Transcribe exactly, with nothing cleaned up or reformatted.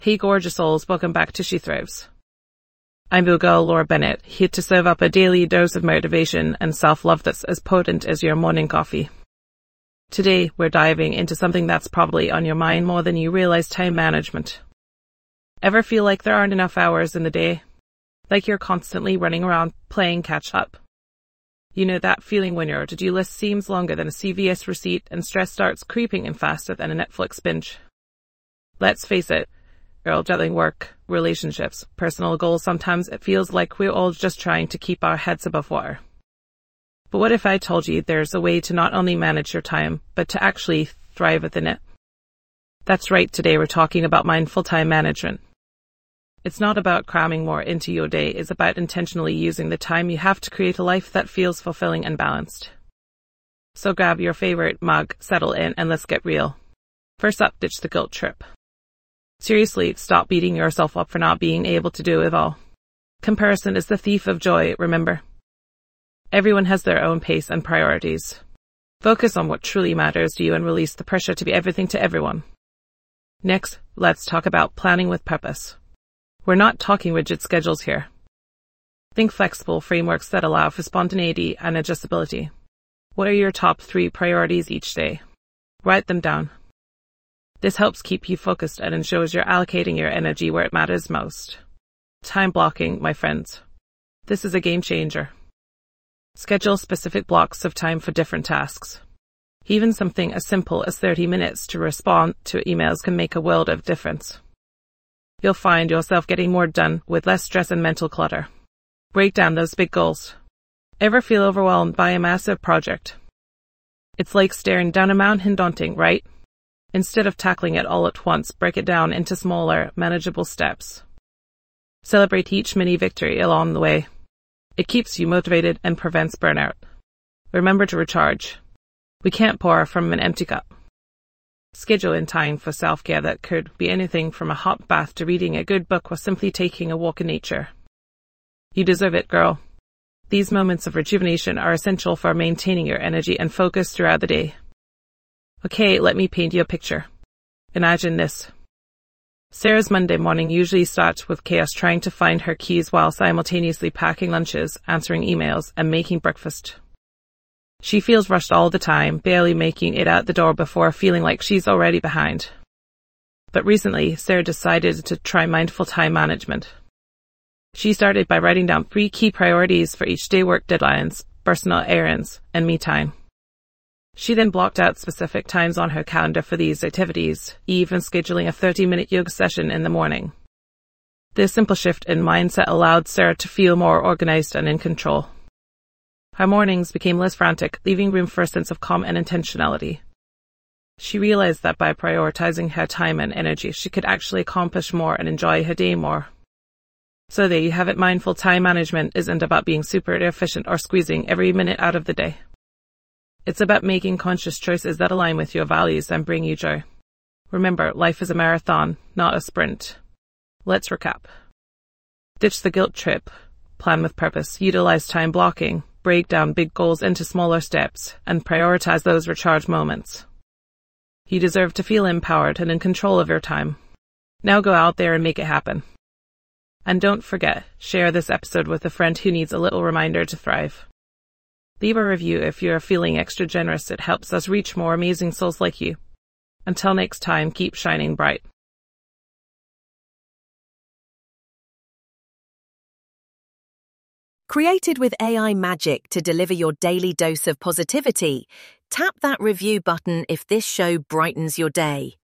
Hey gorgeous souls, welcome back to She Thrives. I'm your girl Laura Bennett, here to serve up a daily dose of motivation and self-love that's as potent as your morning coffee. Today, we're diving into something that's probably on your mind more than you realize: time management. Ever feel like there aren't enough hours in the day? Like you're constantly running around playing catch up? You know that feeling when your to-do list seems longer than a C V S receipt and stress starts creeping in faster than a Netflix binge? Let's face it, we're all juggling work, relationships, personal goals. Sometimes it feels like we're all just trying to keep our heads above water. But what if I told you there's a way to not only manage your time, but to actually thrive within it? That's right, today we're talking about mindful time management. It's not about cramming more into your day, it's about intentionally using the time you have to create a life that feels fulfilling and balanced. So grab your favorite mug, settle in, and let's get real. First up, ditch the guilt trip. Seriously, stop beating yourself up for not being able to do it all. Comparison is the thief of joy, remember? Everyone has their own pace and priorities. Focus on what truly matters to you and release the pressure to be everything to everyone. Next, let's talk about planning with purpose. We're not talking rigid schedules here. Think flexible frameworks that allow for spontaneity and adjustability. What are your top three priorities each day? Write them down. This helps keep you focused and ensures you're allocating your energy where it matters most. Time blocking, my friends. This is a game changer. Schedule specific blocks of time for different tasks. Even something as simple as thirty minutes to respond to emails can make a world of difference. You'll find yourself getting more done with less stress and mental clutter. Break down those big goals. Ever feel overwhelmed by a massive project? It's like staring down a mountain, daunting, right? Instead of tackling it all at once, break it down into smaller, manageable steps. Celebrate each mini victory along the way. It keeps you motivated and prevents burnout. Remember to recharge. We can't pour from an empty cup. Schedule in time for self-care that could be anything from a hot bath to reading a good book or simply taking a walk in nature. You deserve it, girl. These moments of rejuvenation are essential for maintaining your energy and focus throughout the day. Okay, let me paint you a picture. Imagine this. Sarah's Monday morning usually starts with chaos, trying to find her keys while simultaneously packing lunches, answering emails, and making breakfast. She feels rushed all the time, barely making it out the door before feeling like she's already behind. But recently, Sarah decided to try mindful time management. She started by writing down three key priorities for each day: work deadlines, personal errands, and me time. She then blocked out specific times on her calendar for these activities, even scheduling a thirty-minute yoga session in the morning. This simple shift in mindset allowed Sarah to feel more organized and in control. Her mornings became less frantic, leaving room for a sense of calm and intentionality. She realized that by prioritizing her time and energy, she could actually accomplish more and enjoy her day more. So there you have it. Mindful time management isn't about being super efficient or squeezing every minute out of the day. It's about making conscious choices that align with your values and bring you joy. Remember, life is a marathon, not a sprint. Let's recap. Ditch the guilt trip. Plan with purpose. Utilize time blocking. Break down big goals into smaller steps and prioritize those recharge moments. You deserve to feel empowered and in control of your time. Now go out there and make it happen. And don't forget, share this episode with a friend who needs a little reminder to thrive. Leave a review if you're feeling extra generous. It helps us reach more amazing souls like you. Until next time, keep shining bright. Created with A I magic to deliver your daily dose of positivity, tap that review button if this show brightens your day.